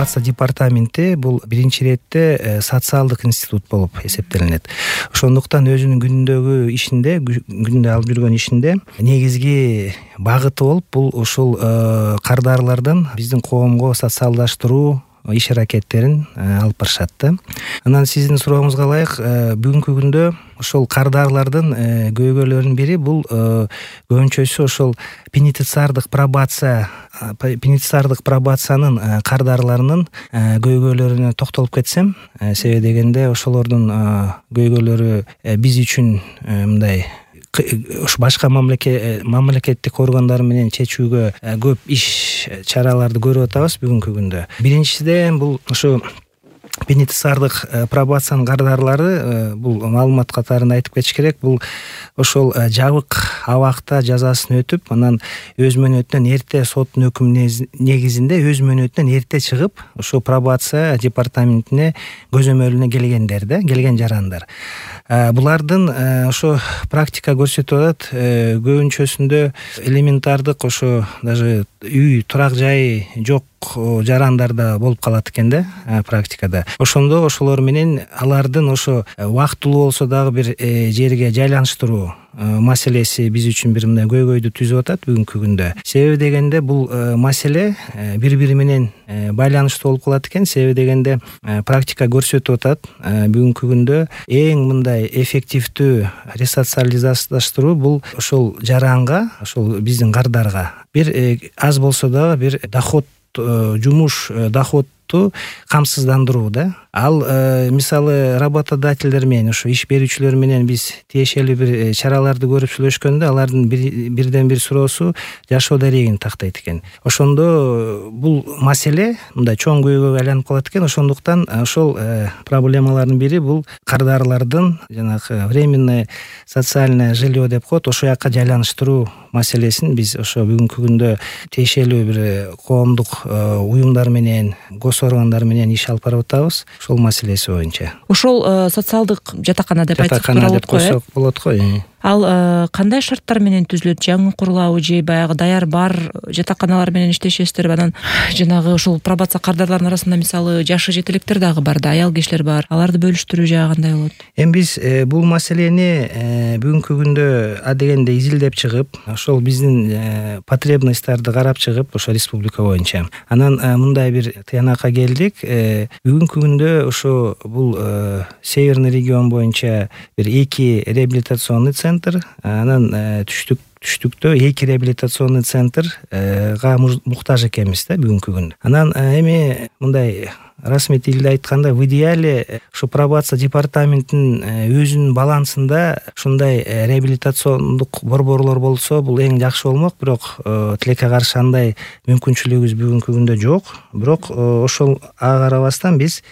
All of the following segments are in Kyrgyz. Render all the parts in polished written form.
пробация департаменти бул биринчи иретте социалдык институт болуп эсептелинет. Ошондуктан өзүнүн күндө алып жүргөн ишинде негизги багыты болуп бул ушул кардарлардын биздин коомго социалдаштыруу иш аракеттерин алып барышат да. Анан сиздин сурооңузга ылайык, бүгүнкү күндө ошол кардарлардын көйгөйлөрүнүн бири бул көбүнчөсү ошол пенитенциардык пробациянын кардарларынын көйгөйлөрүнө токтолуп кетсем, себеби дегенде ошолордун көйгөйлөрү биз үчүн мындай башка мамлекеттик органдар менен чечүүгө көп иш чараларды көрүп атабыз бүгүнкү күндө. Биринчиден бул ушу пенитенциардык пробациянын кардарлары, бул маалымат катарында айтып кетиш керек, бул ошол жабык абакта жазасын өтүп, анан өз мөөнөтүнөн эрте соттун өкүмү негизинде өз мөөнөтүнөн эрте чыгып, ошо пробация департаментине көзөмөлүнө келген жарандар. Булардын ошо практика көрсөтүп атат, көбүнчөсүндө элементардык ошо даже үй, турак жайы жок жарандарда болуп калат экен да практикада. Ошондо ошолор менен алардын ошо убактылуу болсо дагы бир жерге жайланыштыруу маселеси биз үчүн бир мындай көйгөйдү түзүп атат бүгүнкү күндө. Себеби дегенде бул маселе бири менен байланыштуу болуп калат экен. Себеби дегенде практика көрсөтүп атат, бүгүнкү күндө эң мындай эффективдүү ресоциализаштыруу бул ошол жаранга, ошол биздин кардарга бир аз болсо дагы бир жумуш доходту камсыздандыруу да. Ал мисалы работодательдер менен, ошо иш берүүчүлөр менен биз тиешелүү бир чараларды көрүп сүйлөшкөндө алардын бирден бир суроосу жашоо дарегин тактайт экен. Ошондо бул маселе мындай чоң көйгөйгө айланып калат экен. Ошондуктан ошол проблемалардын бири бул кардарлардын жанагы временное социальное жилье деп коет, ошол жака жайланыштыруу маселесин биз ошо бүгүнкү күндө тиешелүү бир коомдук уюмдар менен, гос органдар менен иш алып барып атабыз. Ошол маселеси боюнча. Ошол социалдык жатакана деп айтсак болот го. Ал кандай шарттар менен түзүлөт? Жаңы курулабы же баягы даяр бар жатаканалар менен иштешесиздерби? Анан жанагы ошол пробация кардарларынын арасында мисалы жашы жетелектер дагы бар да, аял кишилер бар. Аларды бөлүштүрүү жагы кандай болот? Эми биз бул маселени бүгүнкү күндө адегенде изилдеп чыгып, ошол биздин потребностьтарды карап чыгып, ошо республика боюнча. Анан мындай бир тыянакка келдик. Бүгүнкү күндө ошо бул Северный регион боюнча бир 2 реабилитационный центр, анан түштүктө 2 реабилитационный центрга муктаж экенбиз да бүгүнкү күндө. Анан эми мындай расмий тилде айтканда, в идеале ушу пробация департаментинин өзүнүн балансында ушундай реабилитациондук борборлор болсо, бул эң жакшы болмок. Бирок тилекке каршы андай мүмкүнчүлүгүбүз бүгүнкү күндө жок. Бирок ошол ага карабастан биз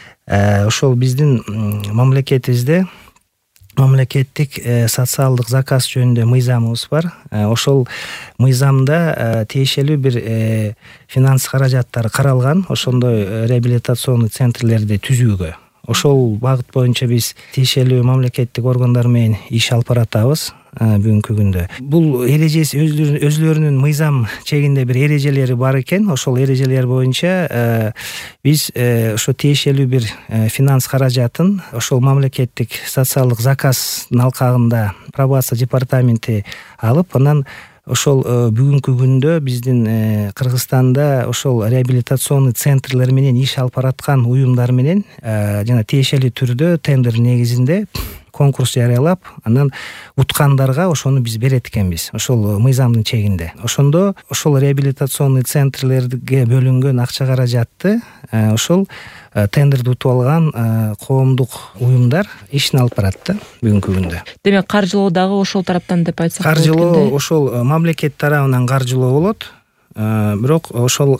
ошол биздин мамлекетибизде мамлекеттик социалдык заказ жөнүндө мыйзамыбыз бар. Ошол мыйзамда тиешелүү бир финанс каражаттары каралган ошондой реабилитационный центрлерди түзүүгө. Ошол багыт боюнча биз тиешелүү мамлекеттик органдар менен иш алып баратабыз бүгүнкү күндө. Бул эрежеси өзлөрүнүн мыйзам чегинде бир эрежелери бар экен. Ошол эрежелер боюнча биз ошо тиешелүү бир финанс каражатын ошол мамлекеттик социалдык заказдын алкагында пробация департаменти алып, анан ошол бүгүнкү күндө биздин Кыргызстанда ошол реабилитационный центрлер менен иш алып бараткан уюмдар менен жана тиешелүү түрдө тендер негизинде конкурс жарыялап, анан уткандарга ошону биз берет экенбиз, ошол мыйзамдын чегинде. Ошондо ошол реабилитационный центрлерге бөлүнгөн акча каражатты ошол тендерди утуп алган коомдук уюмдар ишин алып барат да бүгүнкү күндө. Демек, каржылоо дагы ошол тараптан деп айтсак болот. Каржылоо ошол мамлекет тарабынан каржылоо болот. Бирок ошол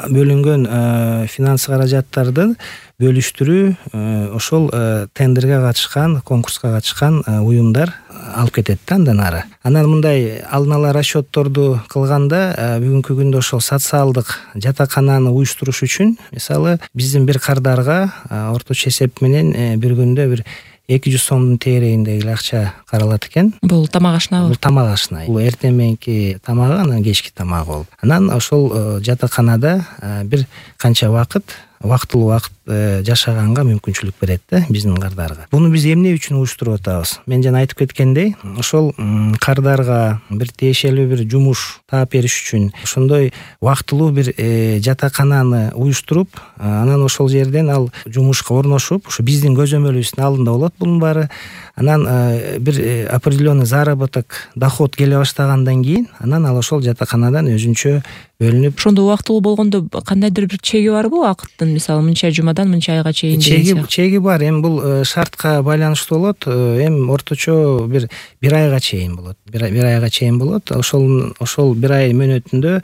бөлүнгөн финанс каражаттарды бөлүштүрүү ошол тендерге катышкан, конкурска катышкан уюмдар алып кетет да андан ары. Анан мындай алдын ала расчетторду кылганда бүгүнкү күндө ошол социалдык жатакананы уюштуруш үчүн мисалы биздин бир кардарга орточо эсеп менен бир күндө бир 200 сомдун тегерегиндеги эле акча каралат экен. Бул тамак ашынабы? Бул тамак ашына. Бул эртең мененки тамагы, анан кечки тамагы болуп. Анан ошол жатаканада бир канча вактылуу убакыт жашаганга мүмкүнчүлүк берет да биздин кардарга. Буну биз эмне үчүн уюштуруп атабыз? Мен жана айтып кеткендей, ошол кардарга бир тиешелүү бир жумуш таап бериш үчүн ошондой вактылуу бир жатакананы уюштуруп, анан ошол жерден ал жумушка орношуп, ошо биздин көзөмөлүбүздүн алдында болот бунун баары. Анан бир определенный заработок, доход келе баштагандан кийин, анан ал ошол жатаканадан өзүнчө бөлүнүп. Ошондо убактылуу болгондо кандайдыр бир чеги барбы убакыттын? Мисалы мынча жумадан мынча айга чейин деген. Чеги бар. Эми бул шартка байланыштуу болот. Эми орточо бир айга чейин болот. Бир айга чейин болот. Ошол бир ай мөөнөтүндө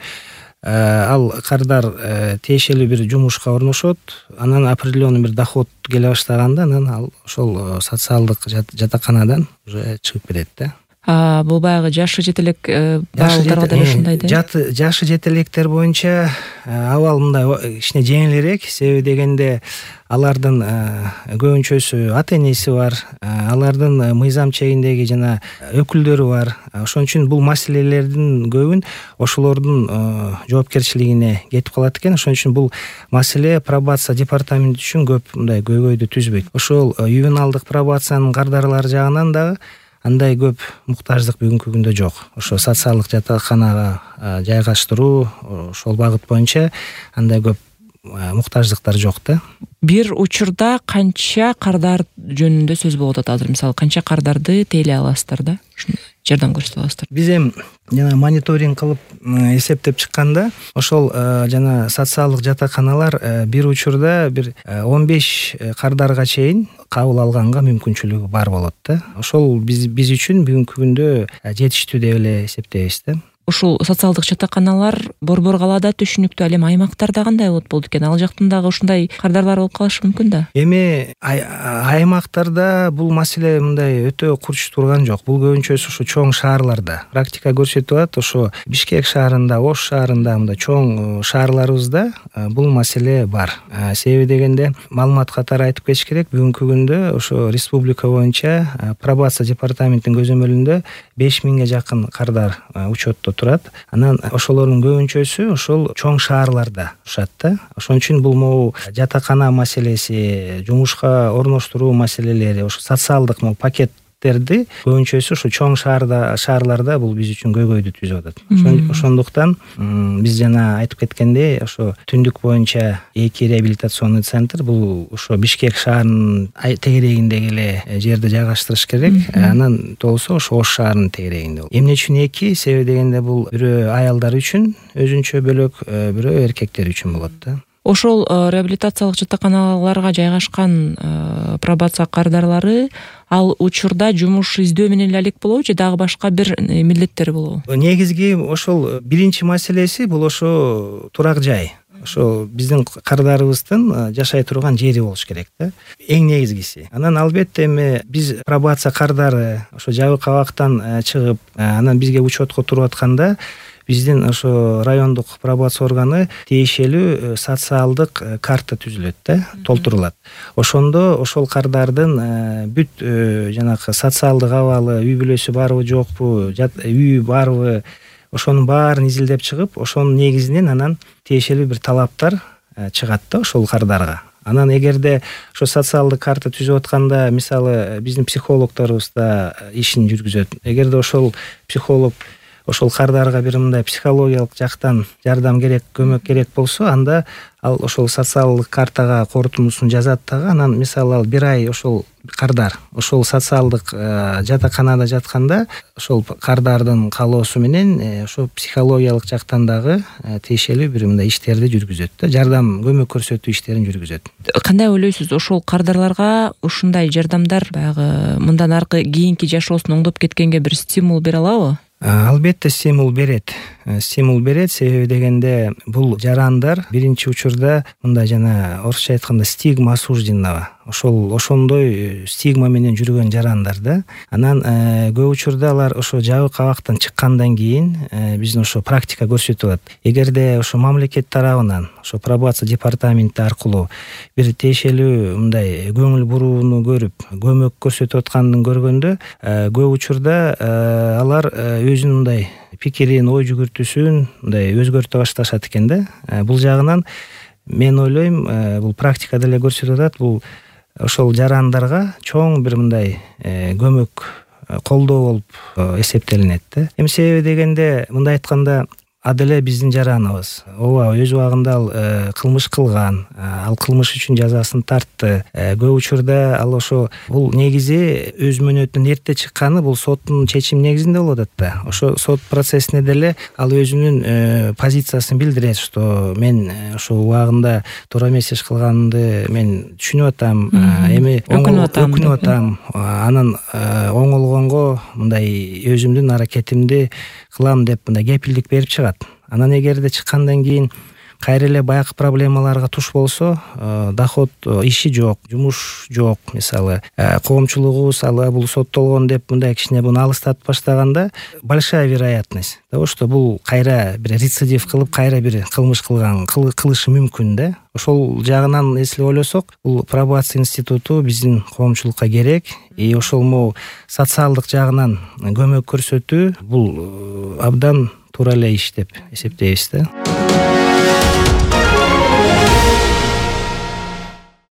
ал кардар тиешелүү бир жумушка орношот, анан определенный бир доход келе баштаганда, анан ал ошол социалдык жатаканадан уже чыгып кетет да. Бул баягы жашы жете элек балдарга деле ушундай да? Жашы жете электер боюнча абал мындай кичине жеңилирээк, себеби дегенде алардын көбүнчөсү ата энеси бар, алардын мыйзам чегиндеги жана өкүлдөрү бар. Ошон үчүн бул маселелердин көбүн ошолордун жоопкерчилигине кетип калат экен. Ошон үчүн бул маселе пробация департаменти үчүн көп мындай көйгөйдү түзбөйт. Ошол ювеналдык пробациянын кардарлары жагынан дагы андай көп муктаждык бүгүнкү күндө жок. Ошо социалдык жатаканага жайгаштыруу, ошол багыт боюнча андай көп муктаждыктар жок да. Бир учурда канча кардар жөнүндө сөз болуп атат азыр? Мисалы, канча кардарды тейлей аласыздар да? Жардам көрсөтө аласыздар? Биз эми жана мониторинг кылып эсептеп чыкканда, ошол жана социалдык жатаканалар бир учурда бир 15 кардарга чейин кабыл алганга мүмкүнчүлүгү бар болот да. Ошол биз үчүн бүгүнкү күндө жетиштүү деп эле эсептейбиз да. Ушул социалдык жатаканалар Борбор калаада түшүнүктүү, ал эми аймактарда кандай болот экен? Ал жактан дагы ушундай кардарлар болуп калышы мүмкүн да? Эми аймактарда бул маселе мындай өтө курч турган жок. Бул көбүнчөсү ушу чоң шаарларда. Практика көрсөтүп атат, ошо Бишкек шаарында, Ош шаарында, мындай чоң шаарларыбызда бул маселе бар. Себеби дегенде, маалымат катары айтып кетиш керек, бүгүнкү күндө ошо республика боюнча пробация департаментинин көзөмөлүндө 5000ге жакын кардар учетто турат. Анан ошолордун көбүнчөсү ошол чоң шаарларда турат да. Ошон үчүн бул могу жатакана маселеси, жумушка орноштуруу маселелери, ошо социалдык пакеттерди көбүнчөсү ошо чоң шаарларда бул биз үчүн көйгөйдү түзүп атат. Ошондуктан биз жана айтып кеткендей, ошо түндүк боюнча 2 реабилитационный центр, бул ошо Бишкек шаарынын тегерегиндеги эле жерде жайгаштырыш керек. Анан болсо ошо Ош шаарынын тегерегинде. Эмне үчүн 2? Себеби дегенде бул бирөө аялдар үчүн өзүнчө бөлөк, бирөө эркектер үчүн болот да. Ошол реабилитациялык жатаканаларга жайгашкан пробация кардарлары ал учурда жумуш издөө менен эле алек болобу же дагы башка бир милдеттери болобу? Негизги ошол биринчи маселеси бул ошо турак жай. Ошо биздин кардарыбыздын жашай турган жери болуш керек да. Эң негизгиси. Анан албетте эми биз пробация кардары ошо жабык абактан чыгып, анан бизге учетко туруп атканда, биздин ошо райондук пробация органы тиешелүү социалдык карта түзүлөт да, толтурулат. Ошондо ошол кардардын бүт жанагы социалдык абалы, үй бүлөсү барбы жокпу, үйү барбы, ошонун баарын изилдеп чыгып, ошонун негизинен анан тиешелүү бир талаптар чыгат да ошол кардарга. Анан эгерде ошо социалдык карта түзүп атканда, мисалы, биздин психологдорубуз да ишин жүргүзөт. Эгерде ошол психолог ошол кардарга бир мындай психологиялык жактан жардам керек, көмөк керек болсо, анда ал ошол социалдык картага корутундусун жазат дагы. Анан мисалы ал бир ай ошол кардар ошол социалдык жатаканада жатканда, ошол кардардын каалоосу менен ошо психологиялык жактан дагы тиешелүү бир мындай иштерди жүргүзөт да, жардам, көмөк көрсөтүү иштерин жүргүзөт. Кандай ойлойсуз, ошол кардарларга ушундай жардамдар баягы мындан аркы кийинки жашоосун оңдоп кеткенге бир стимул бере алабы? Албетте стимул берет. стимул берет. Себеби дегенде бул жарандар биринчи учурда мындай жана орусча айтканда стигма осужденного, ошондой стигма менен жүргөн жарандар да. Анан көп учурда алар ошо жабык абактан чыккандан кийин биздин ошо практика көрсөтүп атат. Эгерде ошо мамлекет тарабынан ошо пробация департаменти аркылуу бир тиешелүү мындай көңүл бурууну көрүп, көмөк көрсөтүп атканын көргөндө көп учурда алар өзүнүн мындай пикирин, ой жүгүртүүсүн мындай өзгөртө башташат экен да. Бул жагынан мен ойлойм, бул практикада эле көрсөтүп атат, бул ошол жарандарга чоң бир мындай көмөк, колдоо болуп эсептелинет да. Эми себеби дегенде мындай айтканда аделе биздин жараныбыз ооба өз убагында ал кылмыш кылган, ал кылмыш үчүн жазасын тартты. Көп учурда ал ошо бул негизи өз мөөнөтүнөн эрте чыкканы бул соттун чечими негизинде болуп атат да. Ошо сот процессине деле ал өзүнүн позициясын билдирет, что мен ошо убагында туура эмес иш кылганымды мен түшүнүп атам, эми өкүнүп атам, анан оңолгонго мындай өзүмдүн аракетимди кылам деп мындай кепилдик берип чыгат. Анан эгерде чыккандан кийин кайра эле баягы проблемаларга туш болсо, доход, иши жок, жумуш жок, мисалы, коомчулугубуз ала бул соттолгон деп мындай кичине буну алыстатып баштаганда, большая вероятность того, что бул кайра бир рецидив кылып, кайра бир кылмыш кылышы мүмкүн да. Ошол жагынан если ойлосок, бул пробация институту биздин коомчулукка керек. И ошол социалдык жагынан көмөк көрсөтүү бул абдан туура эле иш деп эсептейбиз да.